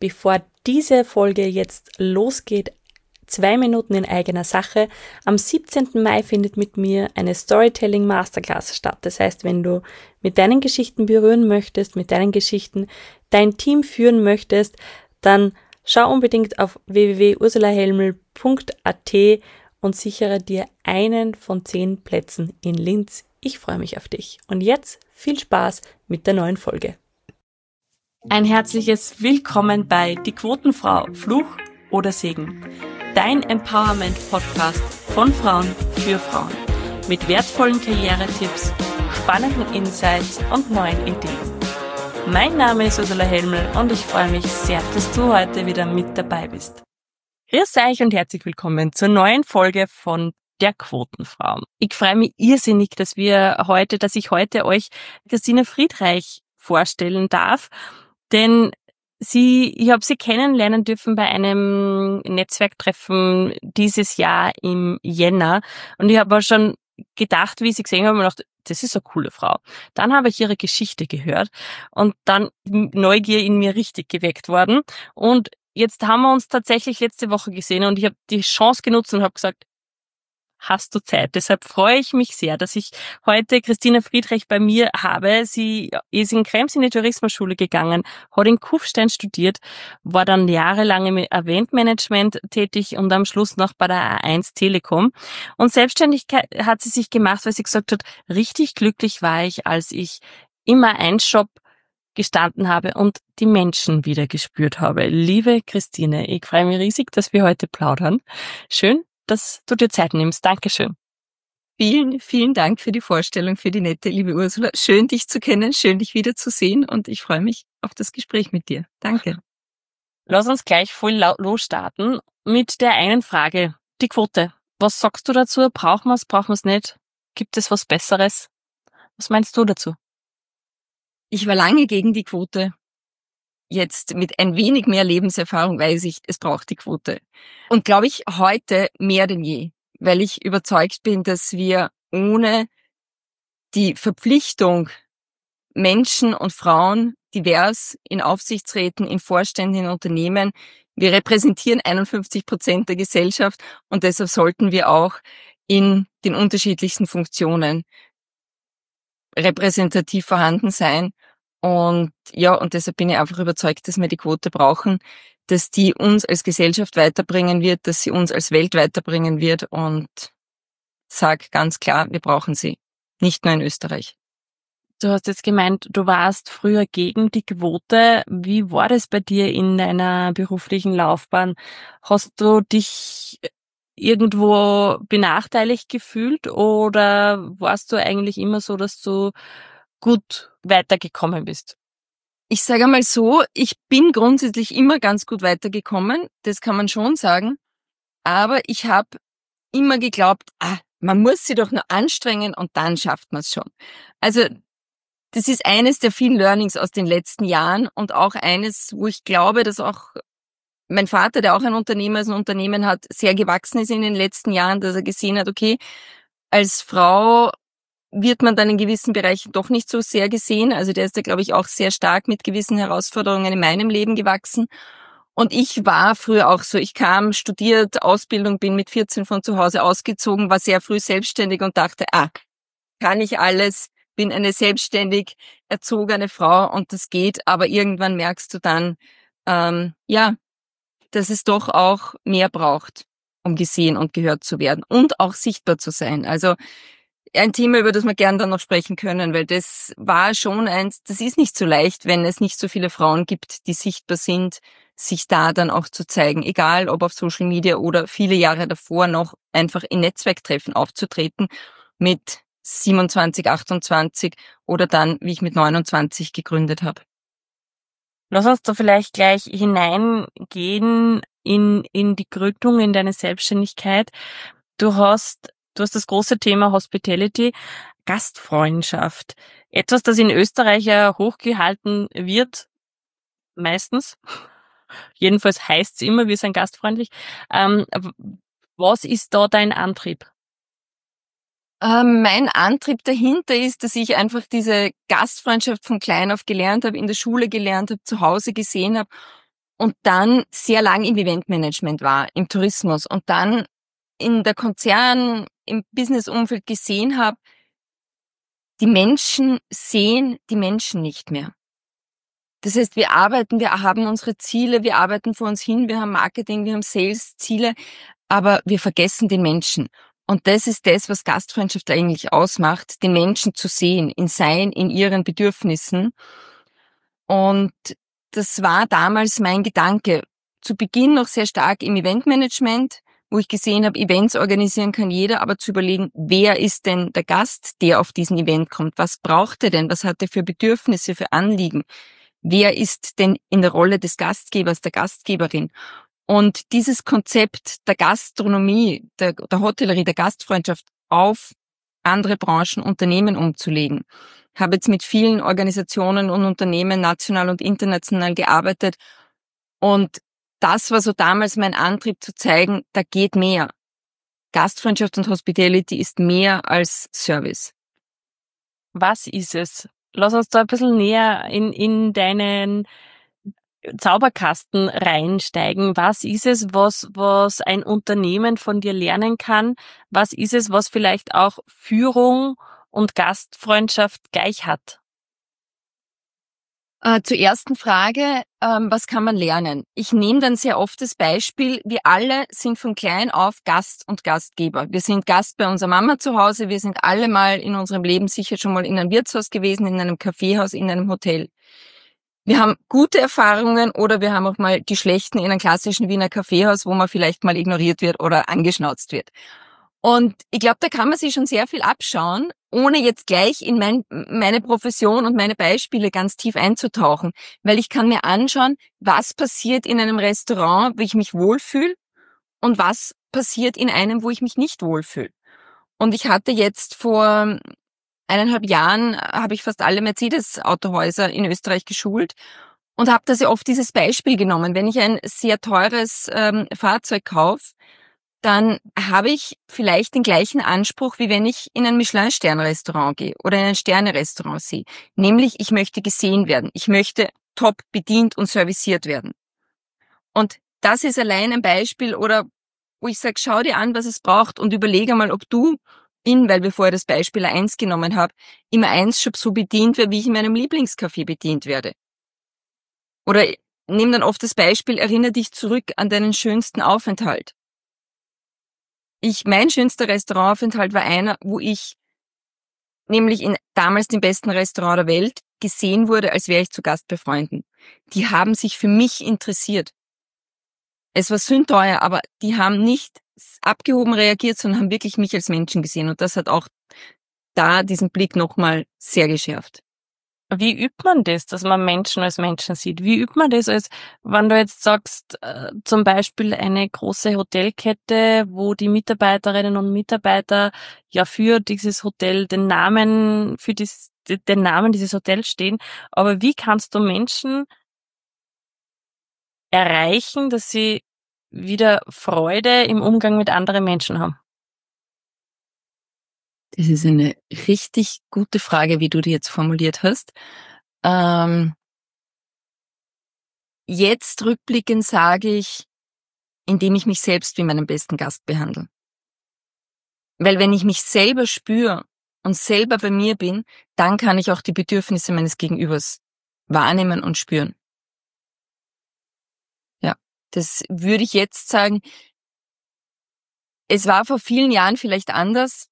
bevor diese Folge jetzt losgeht, 2 Minuten in eigener Sache. Am 17. Mai findet mit mir eine Storytelling Masterclass statt. Das heißt, wenn du mit deinen Geschichten berühren möchtest, mit deinen Geschichten dein Team führen möchtest, dann schau unbedingt auf www.ursulahelml.at und sichere dir einen von 10 Plätzen in Linz. Ich freue mich auf dich. Und jetzt viel Spaß mit der neuen Folge. Ein herzliches Willkommen bei Die Quotenfrau, Fluch oder Segen. Dein Empowerment-Podcast von Frauen für Frauen. Mit wertvollen Karrieretipps, spannenden Insights und neuen Ideen. Mein Name ist Ursula Helml und ich freue mich sehr, dass du heute wieder mit dabei bist. Grüß euch und herzlich willkommen zur neuen Folge von der Quotenfrau. Ich freue mich irrsinnig, dass ich heute euch Christine Friedreich vorstellen darf, denn ich habe sie kennenlernen dürfen bei einem Netzwerktreffen dieses Jahr im Jänner und ich habe schon gedacht, wie ich sie gesehen habe, und gedacht, das ist eine coole Frau. Dann habe ich ihre Geschichte gehört und dann Neugier in mir richtig geweckt worden und jetzt haben wir uns tatsächlich letzte Woche gesehen und ich habe die Chance genutzt und habe gesagt, hast du Zeit? Deshalb freue ich mich sehr, dass ich heute Christine Friedreich bei mir habe. Sie ist in Krems in die Tourismusschule gegangen, hat in Kufstein studiert, war dann jahrelang im Eventmanagement tätig und am Schluss noch bei der A1 Telekom. Und Selbstständigkeit hat sie sich gemacht, weil sie gesagt hat, richtig glücklich war ich, als ich immer ein Shop gestanden habe und die Menschen wieder gespürt habe. Liebe Christine, ich freue mich riesig, dass wir heute plaudern. Schön, dass du dir Zeit nimmst. Dankeschön. Vielen, vielen Dank für die Vorstellung, für die nette, liebe Ursula. Schön, dich zu kennen, schön, dich wiederzusehen und ich freue mich auf das Gespräch mit dir. Danke. Lass uns gleich voll losstarten mit der einen Frage. Die Quote. Was sagst du dazu? Brauchen wir es nicht? Gibt es was Besseres? Was meinst du dazu? Ich war lange gegen die Quote. Jetzt mit ein wenig mehr Lebenserfahrung weiß ich, es braucht die Quote. Und glaube ich heute mehr denn je, weil ich überzeugt bin, dass wir ohne die Verpflichtung, Menschen und Frauen divers in Aufsichtsräten, in Vorständen, in Unternehmen, wir repräsentieren 51% der Gesellschaft und deshalb sollten wir auch in den unterschiedlichsten Funktionen repräsentativ vorhanden sein. Und deshalb bin ich einfach überzeugt, dass wir die Quote brauchen, dass die uns als Gesellschaft weiterbringen wird, dass sie uns als Welt weiterbringen wird und sag ganz klar, wir brauchen sie. Nicht nur in Österreich. Du hast jetzt gemeint, du warst früher gegen die Quote. Wie war das bei dir in deiner beruflichen Laufbahn? Hast du dich irgendwo benachteiligt gefühlt oder warst du eigentlich immer so, dass du gut weitergekommen bist? Ich sage einmal so, ich bin grundsätzlich immer ganz gut weitergekommen, das kann man schon sagen, aber ich habe immer geglaubt, man muss sich doch nur anstrengen und dann schafft man es schon. Also das ist eines der vielen Learnings aus den letzten Jahren und auch eines, wo ich glaube, dass auch mein Vater, der auch ein Unternehmen hat, sehr gewachsen ist in den letzten Jahren, dass er gesehen hat, okay, als Frau wird man dann in gewissen Bereichen doch nicht so sehr gesehen. Also der ist da, glaube ich, auch sehr stark mit gewissen Herausforderungen in meinem Leben gewachsen. Und ich war früher auch so. Ich kam, studiert, Ausbildung, bin mit 14 von zu Hause ausgezogen, war sehr früh selbstständig und dachte, kann ich alles, bin eine selbstständig erzogene Frau und das geht. Aber irgendwann merkst du dann, dass es doch auch mehr braucht, um gesehen und gehört zu werden und auch sichtbar zu sein. Also ein Thema, über das wir gern dann noch sprechen können, weil das war schon das ist nicht so leicht, wenn es nicht so viele Frauen gibt, die sichtbar sind, sich da dann auch zu zeigen, egal ob auf Social Media oder viele Jahre davor noch einfach in Netzwerktreffen aufzutreten mit 27, 28 oder dann, wie ich mit 29 gegründet habe. Lass uns da vielleicht gleich hineingehen in die Gründung, in deine Selbstständigkeit. Du hast das große Thema Hospitality, Gastfreundschaft. Etwas, das in Österreich ja hochgehalten wird, meistens. Jedenfalls heißt's immer, wir sind gastfreundlich. Was ist da dein Antrieb? Mein Antrieb dahinter ist, dass ich einfach diese Gastfreundschaft von klein auf gelernt habe, in der Schule gelernt habe, zu Hause gesehen habe und dann sehr lang im Eventmanagement war, im Tourismus und dann in der Konzern, im Businessumfeld gesehen habe, die Menschen sehen die Menschen nicht mehr. Das heißt, wir haben unsere Ziele, wir arbeiten vor uns hin, wir haben Marketing, wir haben Sales-Ziele, aber wir vergessen den Menschen. Und das ist das, was Gastfreundschaft eigentlich ausmacht, den Menschen zu sehen, in ihren Bedürfnissen. Und das war damals mein Gedanke. Zu Beginn noch sehr stark im Eventmanagement, wo ich gesehen habe, Events organisieren kann jeder, aber zu überlegen, wer ist denn der Gast, der auf diesen Event kommt? Was braucht er denn? Was hat er für Bedürfnisse, für Anliegen? Wer ist denn in der Rolle des Gastgebers, der Gastgeberin? Und dieses Konzept der Gastronomie, der Hotellerie, der Gastfreundschaft auf andere Branchen, Unternehmen umzulegen. Ich habe jetzt mit vielen Organisationen und Unternehmen national und international gearbeitet und das war so damals mein Antrieb zu zeigen, da geht mehr. Gastfreundschaft und Hospitality ist mehr als Service. Was ist es? Lass uns da ein bisschen näher in deinen Zauberkasten reinsteigen. Was ist es, was ein Unternehmen von dir lernen kann? Was ist es, was vielleicht auch Führung und Gastfreundschaft gleich hat? Zur ersten Frage, was kann man lernen? Ich nehme dann sehr oft das Beispiel, wir alle sind von klein auf Gast und Gastgeber. Wir sind Gast bei unserer Mama zu Hause, wir sind alle mal in unserem Leben sicher schon mal in einem Wirtshaus gewesen, in einem Kaffeehaus, in einem Hotel. Wir haben gute Erfahrungen oder wir haben auch mal die schlechten in einem klassischen Wiener Kaffeehaus, wo man vielleicht mal ignoriert wird oder angeschnauzt wird. Und ich glaube, da kann man sich schon sehr viel abschauen, ohne jetzt gleich in meine Profession und meine Beispiele ganz tief einzutauchen. Weil ich kann mir anschauen, was passiert in einem Restaurant, wo ich mich wohlfühle und was passiert in einem, wo ich mich nicht wohlfühle. Und ich hatte jetzt vor 1,5 Jahren, habe ich fast alle Mercedes-Autohäuser in Österreich geschult und habe da sehr oft dieses Beispiel genommen. Wenn ich ein sehr teures Fahrzeug kaufe, dann habe ich vielleicht den gleichen Anspruch, wie wenn ich in ein Michelin-Stern-Restaurant gehe oder in ein Sterne-Restaurant sehe. Nämlich, ich möchte gesehen werden. Ich möchte top bedient und serviciert werden. Und das ist allein ein Beispiel oder wo ich sage, schau dir an, was es braucht und überlege mal, ob du weil wir vorher das Beispiel 1 genommen haben, immer 1 schon so bedient wird, wie ich in meinem Lieblingscafé bedient werde. Oder nimm dann oft das Beispiel, erinnere dich zurück an deinen schönsten Aufenthalt. Mein schönster Restaurantaufenthalt war einer, wo ich nämlich in damals dem besten Restaurant der Welt gesehen wurde, als wäre ich zu Gast bei Freunden. Die haben sich für mich interessiert. Es war sündteuer, aber die haben nicht abgehoben reagiert, sondern haben wirklich mich als Menschen gesehen. Und das hat auch da diesen Blick nochmal sehr geschärft. Wie übt man das, dass man Menschen als Menschen sieht? Wie übt man das, als wenn du jetzt sagst, zum Beispiel eine große Hotelkette, wo die Mitarbeiterinnen und Mitarbeiter ja für dieses Hotel den Namen dieses Hotels stehen. Aber wie kannst du Menschen erreichen, dass sie wieder Freude im Umgang mit anderen Menschen haben? Das ist eine richtig gute Frage, wie du die jetzt formuliert hast. Jetzt rückblickend sage ich, indem ich mich selbst wie meinen besten Gast behandle. Weil wenn ich mich selber spüre und selber bei mir bin, dann kann ich auch die Bedürfnisse meines Gegenübers wahrnehmen und spüren. Ja, das würde ich jetzt sagen. Es war vor vielen Jahren vielleicht anders.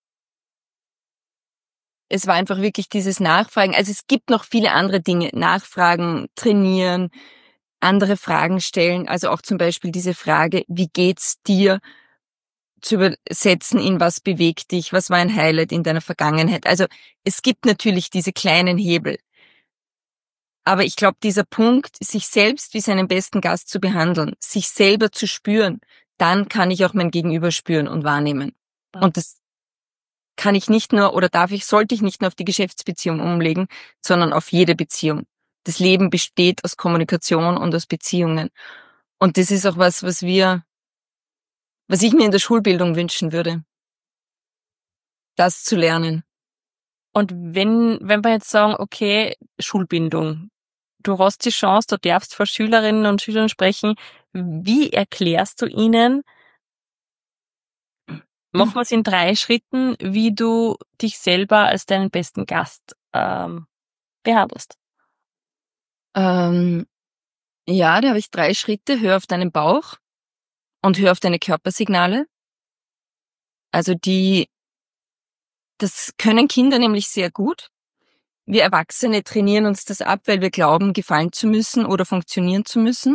Es war einfach wirklich dieses Nachfragen. Also es gibt noch viele andere Dinge. Nachfragen, trainieren, andere Fragen stellen. Also auch zum Beispiel diese Frage, wie geht's dir, zu übersetzen in was bewegt dich, was war ein Highlight in deiner Vergangenheit. Also es gibt natürlich diese kleinen Hebel. Aber ich glaube, dieser Punkt, sich selbst wie seinen besten Gast zu behandeln, sich selber zu spüren, dann kann ich auch mein Gegenüber spüren und wahrnehmen. Und das kann ich nicht nur oder sollte ich nicht nur auf die Geschäftsbeziehung umlegen, sondern auf jede Beziehung. Das Leben besteht aus Kommunikation und aus Beziehungen. Und das ist auch was ich mir in der Schulbildung wünschen würde. Das zu lernen. Und wenn wir jetzt sagen, okay, Schulbildung, du hast die Chance, du darfst vor Schülerinnen und Schülern sprechen. Wie erklärst du ihnen, machen wir es in 3 Schritten, wie du dich selber als deinen besten Gast behandelst? Ja, da habe ich 3 Schritte. Hör auf deinen Bauch und hör auf deine Körpersignale. Also das können Kinder nämlich sehr gut. Wir Erwachsene trainieren uns das ab, weil wir glauben, gefallen zu müssen oder funktionieren zu müssen.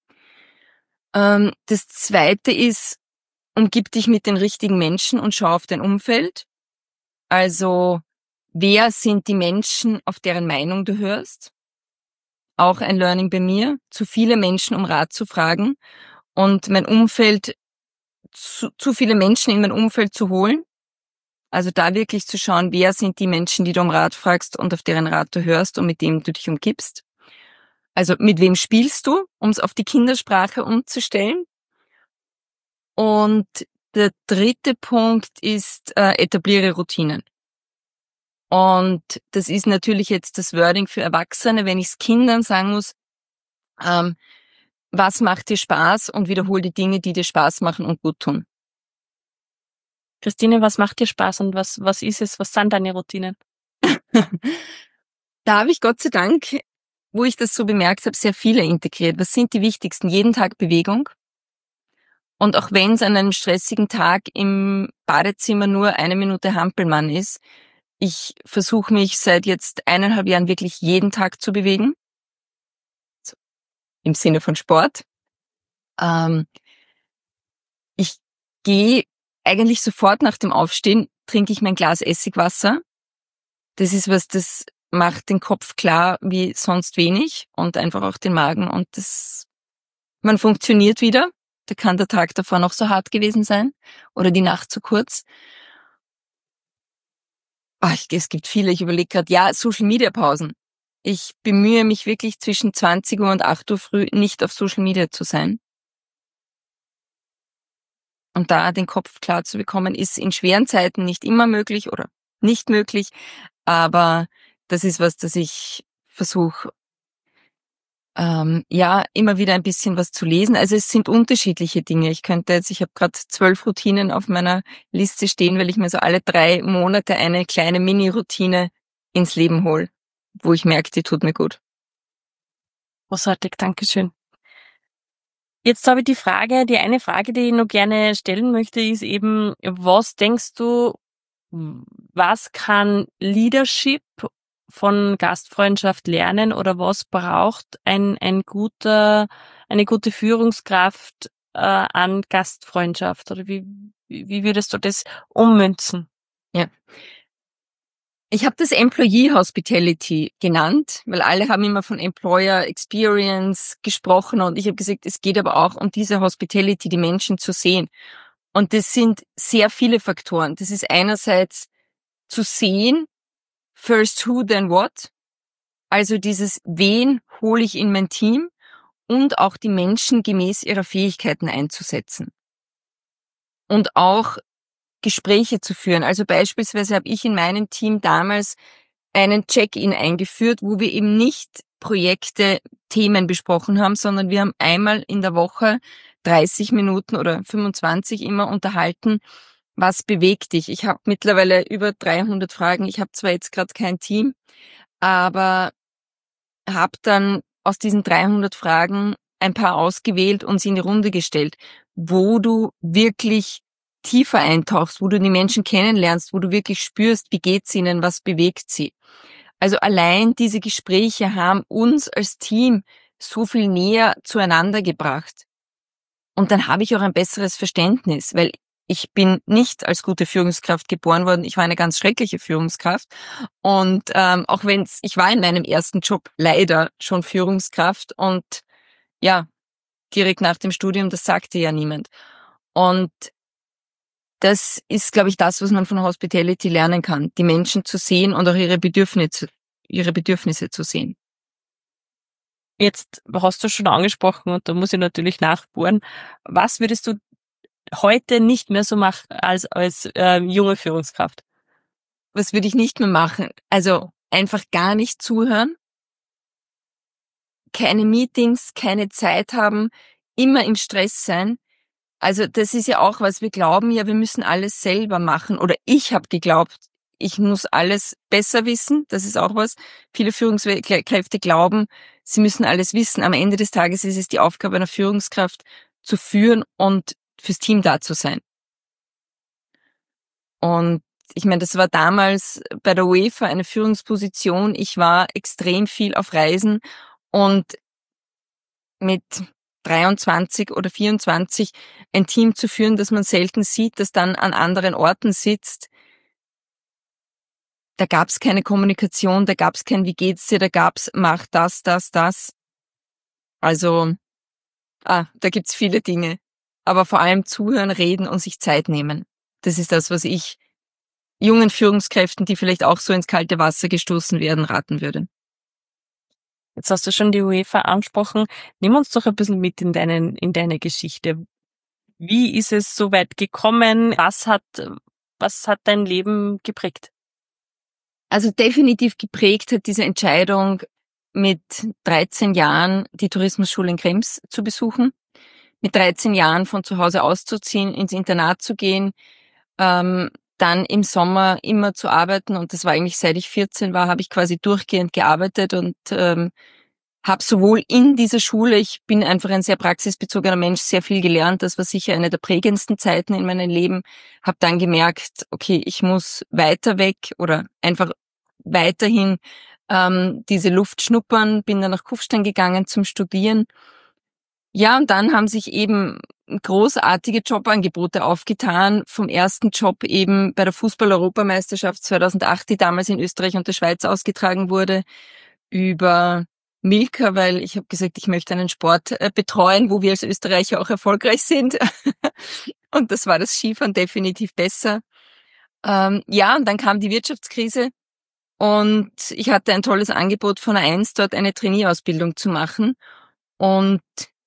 Das Zweite ist, umgib dich mit den richtigen Menschen und schau auf dein Umfeld. Also, wer sind die Menschen, auf deren Meinung du hörst? Auch ein Learning bei mir, zu viele Menschen um Rat zu fragen und mein Umfeld, zu viele Menschen in mein Umfeld zu holen. Also da wirklich zu schauen, wer sind die Menschen, die du um Rat fragst und auf deren Rat du hörst und mit dem du dich umgibst. Also mit wem spielst du, um es auf die Kindersprache umzustellen? Und der dritte Punkt ist, etabliere Routinen. Und das ist natürlich jetzt das Wording für Erwachsene, wenn ich es Kindern sagen muss, was macht dir Spaß und wiederhol die Dinge, die dir Spaß machen und gut tun. Christine, was macht dir Spaß und was ist es? Was sind deine Routinen? Da habe ich Gott sei Dank, wo ich das so bemerkt habe, sehr viele integriert. Was sind die wichtigsten? Jeden Tag Bewegung. Und auch wenn es an einem stressigen Tag im Badezimmer nur 1 Minute Hampelmann ist, ich versuche mich seit jetzt 1,5 Jahren wirklich jeden Tag zu bewegen. So, im Sinne von Sport. Ich gehe eigentlich sofort nach dem Aufstehen, trinke ich mein Glas Essigwasser. Das ist was, das macht den Kopf klar wie sonst wenig und einfach auch den Magen und man funktioniert wieder. Da kann der Tag davor noch so hart gewesen sein oder die Nacht zu kurz. Es gibt viele, ich überlege gerade, ja, Social-Media-Pausen. Ich bemühe mich wirklich zwischen 20 Uhr und 8 Uhr früh nicht auf Social Media zu sein. Und da den Kopf klar zu bekommen, ist in schweren Zeiten nicht immer möglich oder nicht möglich, aber das ist was, das ich versuche, immer wieder ein bisschen was zu lesen. Also es sind unterschiedliche Dinge. Ich habe gerade 12 Routinen auf meiner Liste stehen, weil ich mir so alle 3 Monate eine kleine Mini-Routine ins Leben hole, wo ich merke, die tut mir gut. Großartig, Dankeschön. Jetzt habe ich die eine Frage, die ich noch gerne stellen möchte, ist eben, was denkst du, was kann Leadership von Gastfreundschaft lernen oder was braucht eine gute Führungskraft an Gastfreundschaft oder wie würdest du das ummünzen? Ja. Ich habe das Employee Hospitality genannt, weil alle haben immer von Employer Experience gesprochen und ich habe gesagt, es geht aber auch um diese Hospitality, die Menschen zu sehen. Und das sind sehr viele Faktoren. Das ist einerseits zu sehen, first who, then what. Also dieses, wen hole ich in mein Team und auch die Menschen gemäß ihrer Fähigkeiten einzusetzen. Und auch Gespräche zu führen. Also beispielsweise habe ich in meinem Team damals einen Check-in eingeführt, wo wir eben nicht Projekte, Themen besprochen haben, sondern wir haben einmal in der Woche 30 Minuten oder 25 immer unterhalten, was bewegt dich. Ich habe mittlerweile über 300 Fragen. Ich habe zwar jetzt gerade kein Team, aber habe dann aus diesen 300 Fragen ein paar ausgewählt und sie in die Runde gestellt, wo du wirklich tiefer eintauchst, wo du die Menschen kennenlernst, wo du wirklich spürst, wie geht's ihnen, was bewegt sie. Also allein diese Gespräche haben uns als Team so viel näher zueinander gebracht. Und dann habe ich auch ein besseres Verständnis, weil ich bin nicht als gute Führungskraft geboren worden. Ich war eine ganz schreckliche Führungskraft. Und auch ich war in meinem ersten Job leider schon Führungskraft und ja, direkt nach dem Studium, das sagte ja niemand. Und das ist, glaube ich, das, was man von Hospitality lernen kann, die Menschen zu sehen und auch ihre Bedürfnisse zu sehen. Jetzt hast du schon angesprochen und da muss ich natürlich nachbohren. Was würdest du heute nicht mehr so machen als junge Führungskraft? Was würde ich nicht mehr machen? Also einfach gar nicht zuhören. keine Meetings, keine Zeit haben, immer im Stress sein. Also das ist ja auch was, wir glauben ja, wir müssen alles selber machen. Oder ich habe geglaubt, ich muss alles besser wissen. Das ist auch was. Viele Führungskräfte glauben, sie müssen alles wissen. Am Ende des Tages ist es die Aufgabe einer Führungskraft, zu führen und fürs Team da zu sein. Und ich meine, das war damals bei der UEFA eine Führungsposition. Ich war extrem viel auf Reisen und mit 23 oder 24 ein Team zu führen, das man selten sieht, das dann an anderen Orten sitzt. Da gab's keine Kommunikation, da gab's kein Wie geht's dir, da gab's mach das. Also, da gibt's viele Dinge. Aber vor allem zuhören, reden und sich Zeit nehmen. Das ist das, was ich jungen Führungskräften, die vielleicht auch so ins kalte Wasser gestoßen werden, raten würde. Jetzt hast du schon die UEFA angesprochen. Nimm uns doch ein bisschen mit in deine Geschichte. Wie ist es so weit gekommen? Was hat dein Leben geprägt? Also definitiv geprägt hat diese Entscheidung, mit 13 Jahren die Tourismusschule in Krems zu besuchen, mit 13 Jahren von zu Hause auszuziehen, ins Internat zu gehen, dann im Sommer immer zu arbeiten, und das war eigentlich seit ich 14 war, habe ich quasi durchgehend gearbeitet und habe sowohl in dieser Schule, ich bin einfach ein sehr praxisbezogener Mensch, sehr viel gelernt, das war sicher eine der prägendsten Zeiten in meinem Leben, habe dann gemerkt, okay, ich muss weiter weg oder einfach weiterhin diese Luft schnuppern, bin dann nach Kufstein gegangen zum Studieren. Ja, und dann haben sich eben großartige Jobangebote aufgetan. Vom ersten Job eben bei der Fußball-Europameisterschaft 2008, die damals in Österreich und der Schweiz ausgetragen wurde, über Milka, weil ich habe gesagt, ich möchte einen Sport betreuen, wo wir als Österreicher auch erfolgreich sind. Und das war das Skifahren definitiv besser. Ja, und dann kam die Wirtschaftskrise und ich hatte ein tolles Angebot von A1, dort eine Trainee-Ausbildung zu machen. Und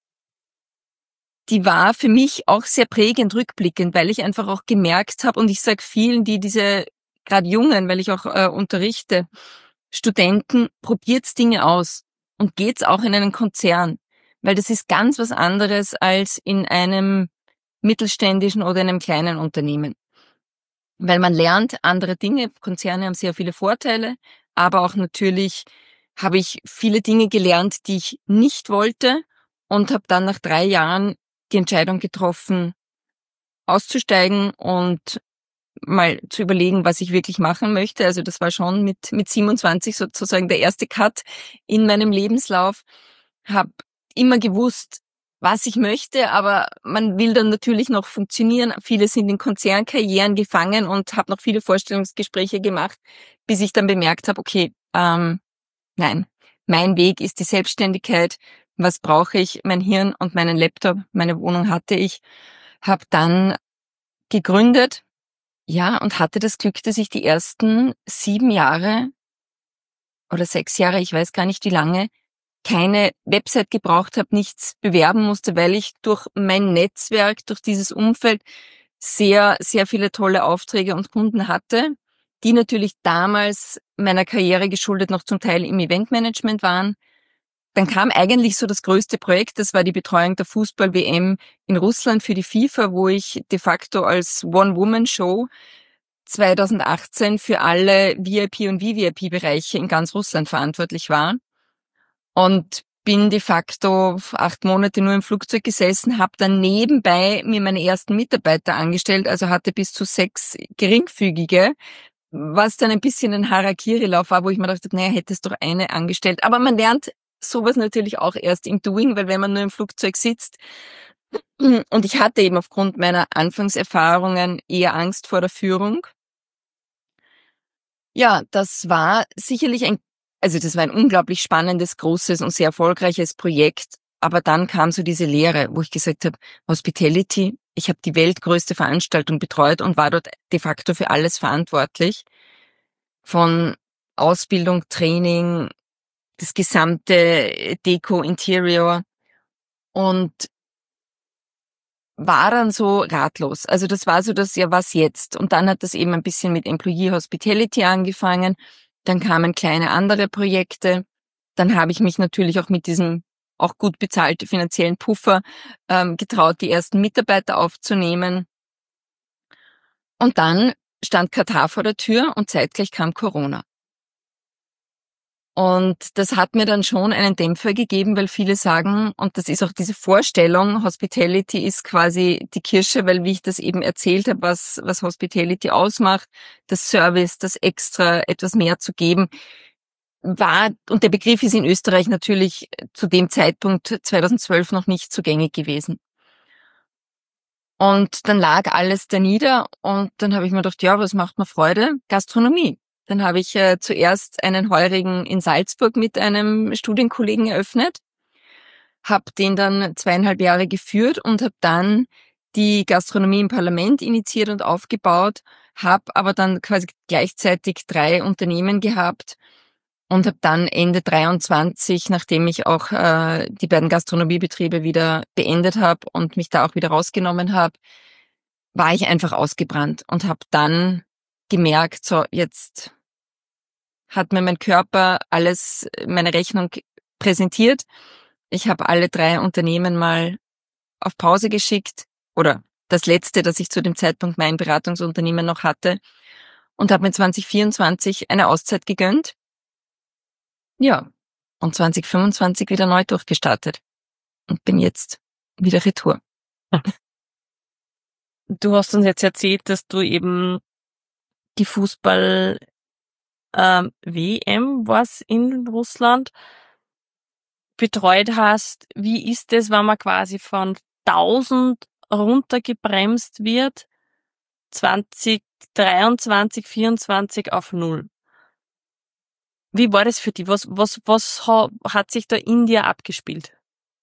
die war für mich auch sehr prägend rückblickend, weil ich einfach auch gemerkt habe, und ich sage vielen, die diese, gerade Jungen, weil ich auch unterrichte, Studenten, probiert's Dinge aus und geht's auch in einen Konzern, weil das ist ganz was anderes als in einem mittelständischen oder in einem kleinen Unternehmen. Weil man lernt andere Dinge, Konzerne haben sehr viele Vorteile, aber auch natürlich habe ich viele Dinge gelernt, die ich nicht wollte, und habe dann nach 3 Jahren die Entscheidung getroffen, auszusteigen und mal zu überlegen, was ich wirklich machen möchte. Also das war schon mit 27 sozusagen der erste Cut in meinem Lebenslauf. Habe immer gewusst, was ich möchte, aber man will dann natürlich noch funktionieren. Viele sind in Konzernkarrieren gefangen und habe noch viele Vorstellungsgespräche gemacht, bis ich dann bemerkt habe, okay, nein, mein Weg ist die Selbstständigkeit. Was brauche ich? Mein Hirn und meinen Laptop. Meine Wohnung hatte ich. Habe dann gegründet, ja, und hatte das Glück, dass ich die ersten 7 Jahre oder 6 Jahre, ich weiß gar nicht wie lange, keine Website gebraucht habe, nichts bewerben musste, weil ich durch mein Netzwerk, durch dieses Umfeld sehr, sehr viele tolle Aufträge und Kunden hatte, die natürlich damals meiner Karriere geschuldet noch zum Teil im Eventmanagement waren. Dann kam eigentlich so das größte Projekt, das war die Betreuung der Fußball-WM in Russland für die FIFA, wo ich de facto als One-Woman-Show 2018 für alle VIP- und VVIP-Bereiche in ganz Russland verantwortlich war. Und bin de facto 8 Monate nur im Flugzeug gesessen, habe dann nebenbei mir meine ersten Mitarbeiter angestellt, also hatte bis zu 6 geringfügige, was dann ein bisschen ein Harakiri-Lauf war, wo ich mir dachte, naja, hättest doch eine angestellt. Aber man lernt sowas natürlich auch erst im Doing, weil wenn man nur im Flugzeug sitzt, und ich hatte eben aufgrund meiner Anfangserfahrungen eher Angst vor der Führung. Ja, das war sicherlich das war ein unglaublich spannendes, großes und sehr erfolgreiches Projekt. Aber dann kam so diese Lehre, wo ich gesagt habe, Hospitality, ich habe die weltgrößte Veranstaltung betreut und war dort de facto für alles verantwortlich. Von Ausbildung, Training, das gesamte Deko, Interior, und war dann so ratlos. Also das war so das, ja, was jetzt? Und dann hat das eben ein bisschen mit Employee Hospitality angefangen. Dann kamen kleine andere Projekte. dann habe ich mich natürlich auch mit diesem auch gut bezahlten finanziellen Puffer getraut, die ersten Mitarbeiter aufzunehmen. Und dann stand Katar vor der Tür und zeitgleich kam Corona. Und das hat mir dann schon einen Dämpfer gegeben, weil viele sagen, und das ist auch diese Vorstellung, Hospitality ist quasi die Kirsche, weil wie ich das eben erzählt habe, was Hospitality ausmacht, das Service, das Extra, etwas mehr zu geben, war, und der Begriff ist in Österreich natürlich zu dem Zeitpunkt 2012 noch nicht zugänglich gewesen. Und dann lag alles da nieder und dann habe ich mir gedacht, ja, was macht mir Freude? Gastronomie. Dann habe ich zuerst einen Heurigen in Salzburg mit einem Studienkollegen eröffnet, habe den dann 2,5 Jahre geführt und habe dann die Gastronomie im Parlament initiiert und aufgebaut, habe aber dann quasi gleichzeitig 3 Unternehmen gehabt und habe dann Ende 23, nachdem ich auch die beiden Gastronomiebetriebe wieder beendet habe und mich da auch wieder rausgenommen habe, war ich einfach ausgebrannt und habe dann gemerkt, so jetzt hat mir mein Körper alles, meine Rechnung präsentiert. Ich habe alle 3 Unternehmen mal auf Pause geschickt oder das letzte, das ich zu dem Zeitpunkt mein Beratungsunternehmen noch hatte und habe mir 2024 eine Auszeit gegönnt. Ja, und 2025 wieder neu durchgestartet und bin jetzt wieder retour. Du hast uns jetzt erzählt, dass du eben die Fußball WM was in Russland betreut hast. Wie ist es, wenn man quasi von 1000 runtergebremst wird, 2023, 24 auf 0? Wie war das für dich? Was hat sich da in dir abgespielt?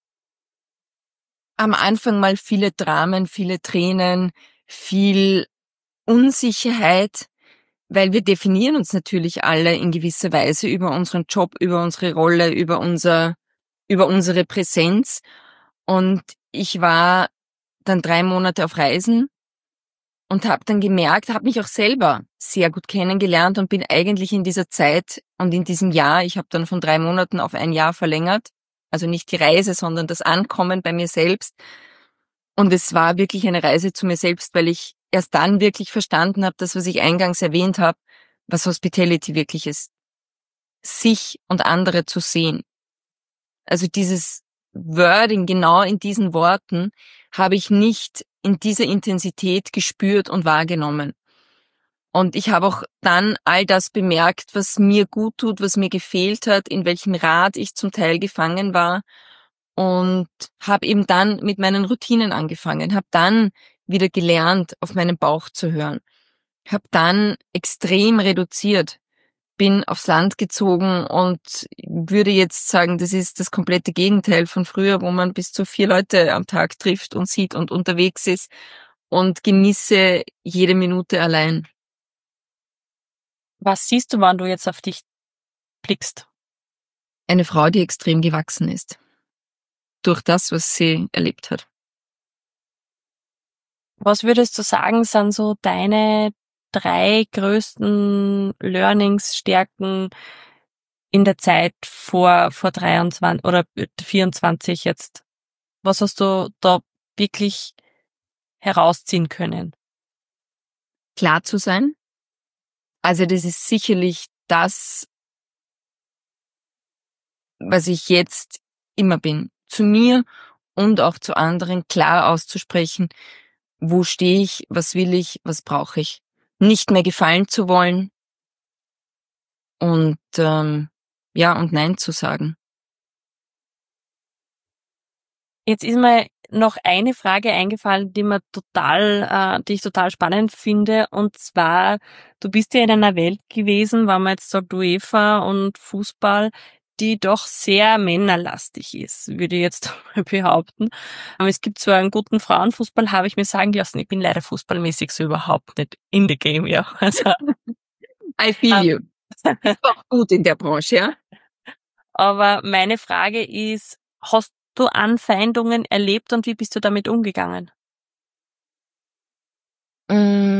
Am Anfang mal viele Dramen, viele Tränen, viel Unsicherheit, weil wir definieren uns natürlich alle in gewisser Weise über unseren Job, über unsere Rolle, über unsere Präsenz. Und ich war dann 3 Monate auf Reisen und habe dann gemerkt, habe mich auch selber sehr gut kennengelernt und bin eigentlich in dieser Zeit und in diesem Jahr, ich habe dann von 3 Monaten auf 1 Jahr verlängert, also nicht die Reise, sondern das Ankommen bei mir selbst. Und es war wirklich eine Reise zu mir selbst, weil ich erst dann wirklich verstanden habe, das, was ich eingangs erwähnt habe, was Hospitality wirklich ist. Sich und andere zu sehen. Also dieses Wording genau in diesen Worten habe ich nicht in dieser Intensität gespürt und wahrgenommen. Und ich habe auch dann all das bemerkt, was mir gut tut, was mir gefehlt hat, in welchem Rad ich zum Teil gefangen war und habe eben dann mit meinen Routinen angefangen, habe dann wieder gelernt, auf meinen Bauch zu hören, habe dann extrem reduziert, bin aufs Land gezogen und würde jetzt sagen, das ist das komplette Gegenteil von früher, wo man bis zu 4 Leute am Tag trifft und sieht und unterwegs ist und genieße jede Minute allein. Was siehst du, wann du jetzt auf dich blickst? Eine Frau, die extrem gewachsen ist. Durch das, was sie erlebt hat. Was würdest du sagen, sind so deine 3 größten Learnings, Stärken in der Zeit vor 23 oder 24 jetzt? Was hast du da wirklich herausziehen können? Klar zu sein. Also das ist sicherlich das, was ich jetzt immer bin. Zu mir und auch zu anderen klar auszusprechen, wo stehe ich, was will ich, was brauche ich. Nicht mehr gefallen zu wollen und ja und Nein zu sagen. Jetzt ist mir noch eine Frage eingefallen, die ich total spannend finde. Und zwar, du bist ja in einer Welt gewesen, wenn man jetzt sagt UEFA und Fußball, die doch sehr männerlastig ist, würde ich jetzt mal behaupten. Aber es gibt zwar einen guten Frauenfußball, habe ich mir sagen lassen, ich bin leider fußballmäßig so überhaupt nicht in the game, ja. Also, I feel you. Ist auch gut in der Branche, ja? aber meine Frage ist, hast du Anfeindungen erlebt und wie bist du damit umgegangen?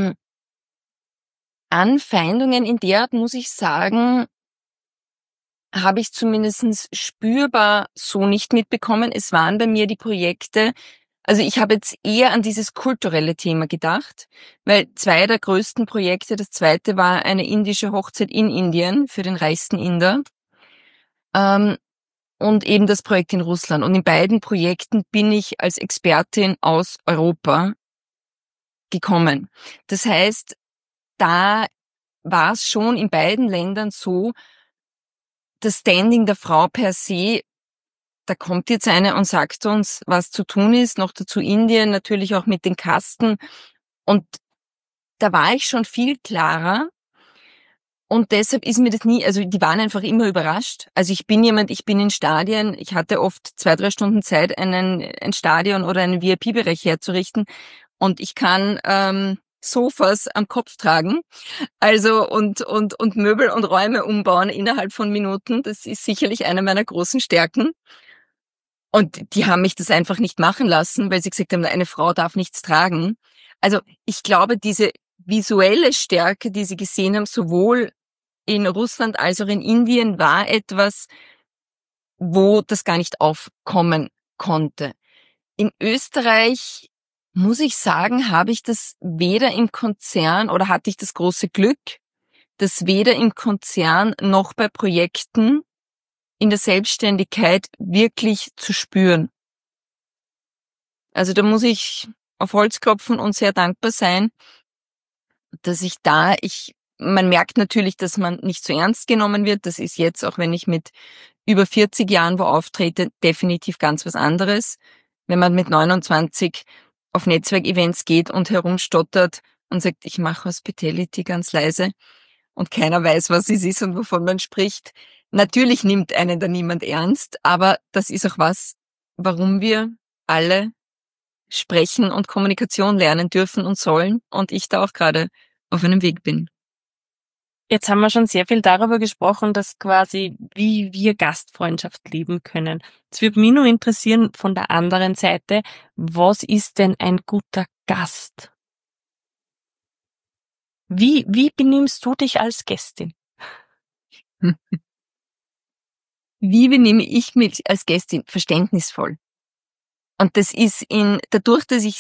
Anfeindungen in der Art, muss ich sagen, habe ich zumindest spürbar so nicht mitbekommen. Es waren bei mir die Projekte, also ich habe jetzt eher an dieses kulturelle Thema gedacht, weil 2 der größten Projekte, das zweite war eine indische Hochzeit in Indien für den reichsten Inder, und eben das Projekt in Russland. Und in beiden Projekten bin ich als Expertin aus Europa gekommen. Das heißt, da war es schon in beiden Ländern so, das Standing der Frau per se, da kommt jetzt eine und sagt uns, was zu tun ist, noch dazu Indien, natürlich auch mit den Kasten. Und da war ich schon viel klarer. Und deshalb ist mir das nie, also die waren einfach immer überrascht. Also ich bin in Stadien, ich hatte oft 2-3 Stunden Zeit, ein Stadion oder einen VIP-Bereich herzurichten. Und ich kann Sofas am Kopf tragen, also und Möbel und Räume umbauen innerhalb von Minuten. Das ist sicherlich eine meiner großen Stärken. Und die haben mich das einfach nicht machen lassen, weil sie gesagt haben, eine Frau darf nichts tragen. Also ich glaube, diese visuelle Stärke, die sie gesehen haben, sowohl in Russland als auch in Indien, war etwas, wo das gar nicht aufkommen konnte. In Österreich, muss ich sagen, habe ich das weder im Konzern oder hatte ich das große Glück, das weder im Konzern noch bei Projekten in der Selbstständigkeit wirklich zu spüren. Also da muss ich auf Holz klopfen und sehr dankbar sein, dass man merkt natürlich, dass man nicht so ernst genommen wird. Das ist jetzt, auch wenn ich mit über 40 Jahren wo auftrete, definitiv ganz was anderes. Wenn man mit 29 auf Netzwerkevents geht und herumstottert und sagt, ich mache Hospitality ganz leise und keiner weiß, was es ist und wovon man spricht. Natürlich nimmt einen da niemand ernst, aber das ist auch was, warum wir alle sprechen und Kommunikation lernen dürfen und sollen und ich da auch gerade auf einem Weg bin. Jetzt haben wir schon sehr viel darüber gesprochen, dass quasi, wie wir Gastfreundschaft leben können. Es würde mich nur interessieren von der anderen Seite, was ist denn ein guter Gast? Wie benimmst du dich als Gästin? Wie benehme ich mich als Gästin? Verständnisvoll. Und das ist dadurch, dass ich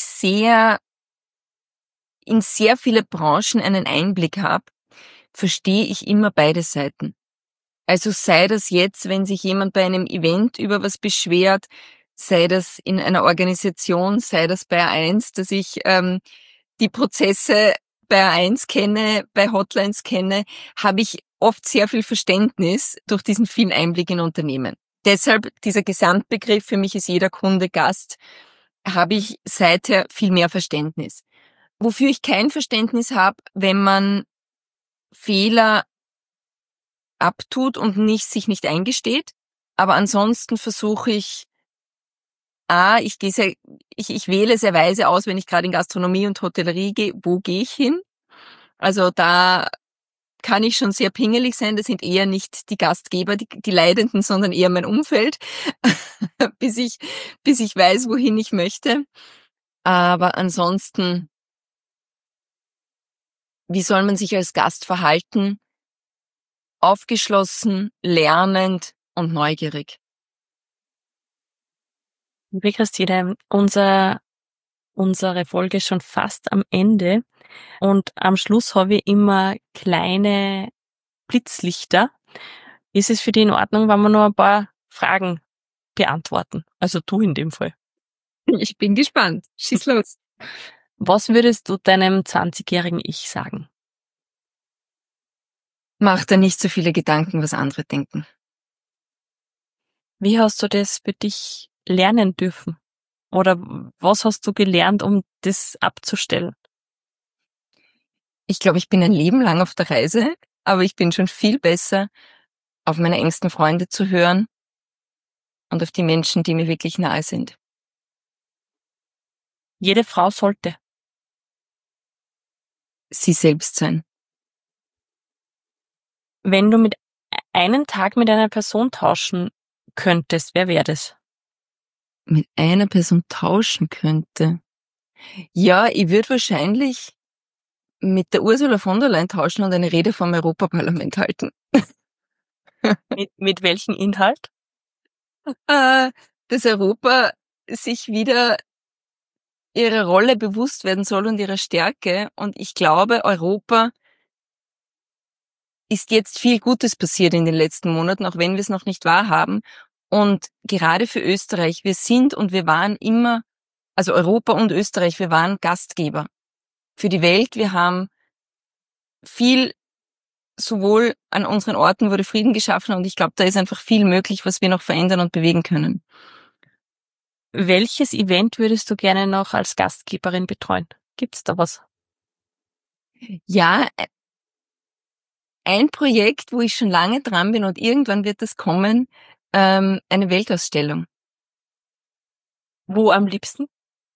in sehr viele Branchen einen Einblick habe, verstehe ich immer beide Seiten. Also sei das jetzt, wenn sich jemand bei einem Event über was beschwert, sei das in einer Organisation, sei das bei A1, dass ich die Prozesse bei A1 kenne, bei Hotlines kenne, habe ich oft sehr viel Verständnis durch diesen vielen Einblick in Unternehmen. Deshalb dieser Gesamtbegriff, für mich ist jeder Kunde Gast, habe ich seither viel mehr Verständnis. Wofür ich kein Verständnis habe, wenn man Fehler abtut und sich nicht eingesteht. Aber ansonsten versuche ich, ich wähle sehr weise aus, wenn ich gerade in Gastronomie und Hotellerie gehe, wo gehe ich hin? Also da kann ich schon sehr pingelig sein. Das sind eher nicht die Gastgeber, die Leidenden, sondern eher mein Umfeld, bis ich weiß, wohin ich möchte. Aber ansonsten, wie soll man sich als Gast verhalten? Aufgeschlossen, lernend und neugierig. Liebe Christine, unsere Folge ist schon fast am Ende und am Schluss habe ich immer kleine Blitzlichter. Ist es für dich in Ordnung, wenn wir nur ein paar Fragen beantworten? Also du in dem Fall. Ich bin gespannt. Schieß los. Was würdest du deinem 20-jährigen Ich sagen? Mach dir nicht so viele Gedanken, was andere denken. Wie hast du das für dich lernen dürfen? Oder was hast du gelernt, um das abzustellen? Ich glaube, ich bin ein Leben lang auf der Reise, aber ich bin schon viel besser, auf meine engsten Freunde zu hören und auf die Menschen, die mir wirklich nahe sind. Jede Frau sollte. Sie selbst sein. Wenn du mit einem Tag mit einer Person tauschen könntest, wer wäre das? Mit einer Person tauschen könnte. Ja, ich würde wahrscheinlich mit der Ursula von der Leyen tauschen und eine Rede vom Europaparlament halten. Mit welchem Inhalt? Dass Europa sich wieder ihrer Rolle bewusst werden soll und ihrer Stärke. Und ich glaube, Europa ist jetzt viel Gutes passiert in den letzten Monaten, auch wenn wir es noch nicht wahrhaben. Und gerade für Österreich, wir sind und wir waren immer, also Europa und Österreich, wir waren Gastgeber für die Welt. Wir haben viel, sowohl an unseren Orten wurde Frieden geschaffen und ich glaube, da ist einfach viel möglich, was wir noch verändern und bewegen können. Welches Event würdest du gerne noch als Gastgeberin betreuen? Gibt's da was? Ja, ein Projekt, wo ich schon lange dran bin und irgendwann wird das kommen, eine Weltausstellung. Wo am liebsten?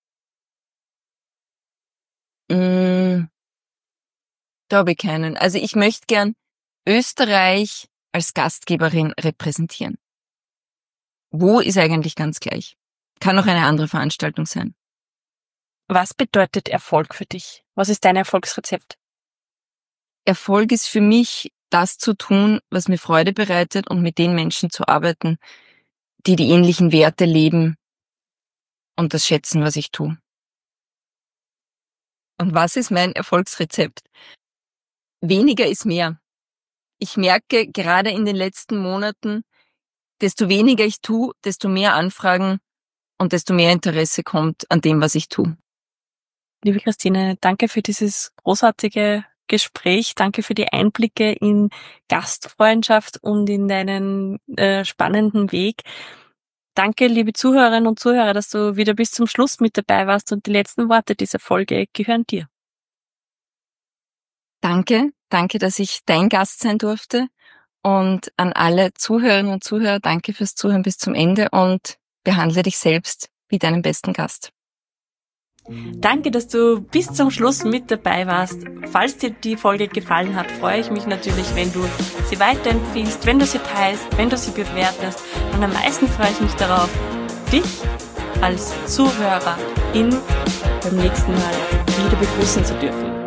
Da habe ich keinen. Also ich möchte gern Österreich als Gastgeberin repräsentieren. Wo ist eigentlich ganz gleich. Kann auch eine andere Veranstaltung sein. Was bedeutet Erfolg für dich? Was ist dein Erfolgsrezept? Erfolg ist für mich, das zu tun, was mir Freude bereitet und mit den Menschen zu arbeiten, die die ähnlichen Werte leben und das schätzen, was ich tue. Und was ist mein Erfolgsrezept? Weniger ist mehr. Ich merke gerade in den letzten Monaten, desto weniger ich tue, desto mehr Anfragen und desto mehr Interesse kommt an dem, was ich tue. Liebe Christine, danke für dieses großartige Gespräch. Danke für die Einblicke in Gastfreundschaft und in deinen spannenden Weg. Danke, liebe Zuhörerinnen und Zuhörer, dass du wieder bis zum Schluss mit dabei warst und die letzten Worte dieser Folge gehören dir. Danke, dass ich dein Gast sein durfte und an alle Zuhörerinnen und Zuhörer, danke fürs Zuhören bis zum Ende und behandle dich selbst wie deinen besten Gast. Danke, dass du bis zum Schluss mit dabei warst. Falls dir die Folge gefallen hat, freue ich mich natürlich, wenn du sie weiterempfiehlst, wenn du sie teilst, wenn du sie bewertest. Und am meisten freue ich mich darauf, dich als Zuhörerin beim nächsten Mal wieder begrüßen zu dürfen.